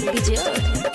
Bijor.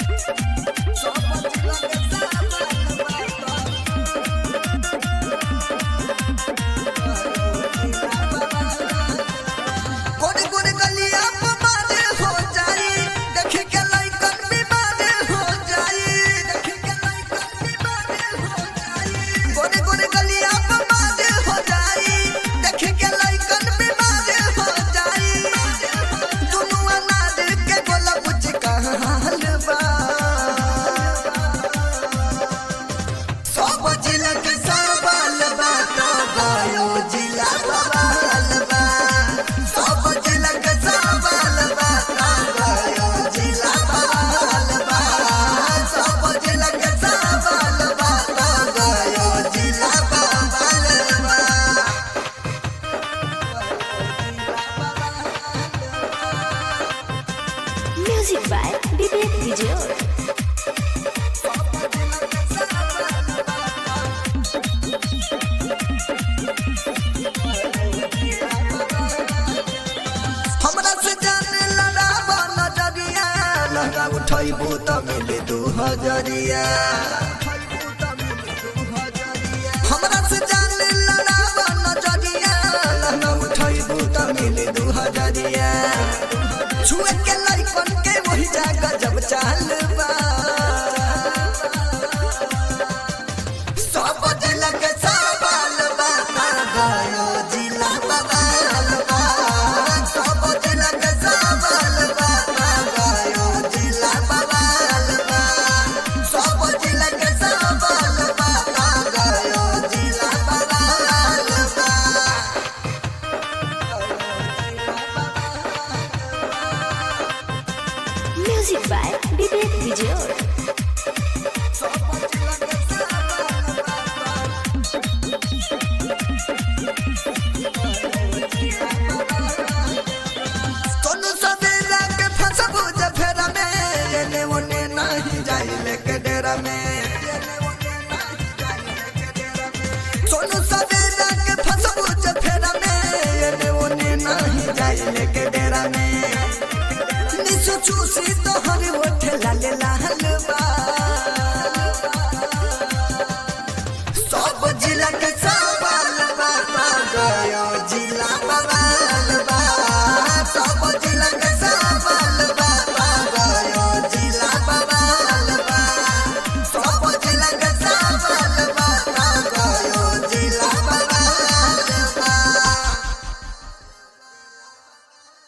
Music by Bibit Bijor. उठाइबू त मिले 2000 हमरा से जान लड़ावा नजरिया लहंगा उठाइबू त मिले 2000 छुए के लइकन के वही जागा जब चाल बा सब जिला के सवाल बा गयो जिला बवाल बा सब जिला के सवाल बा गयो जिला बवाल बा सब जिला के सवाल बा गयो जिला बवाल बा Music by Bibit Bijor. तोनु सवेरा के फसबो जफेरा में एने ओने नहीं जाइले के डेरा में तोनु सवेरा के फसबो जफेरा में एने ओने नहीं जाइले के डेरा में निसु चूसी तो हर उठला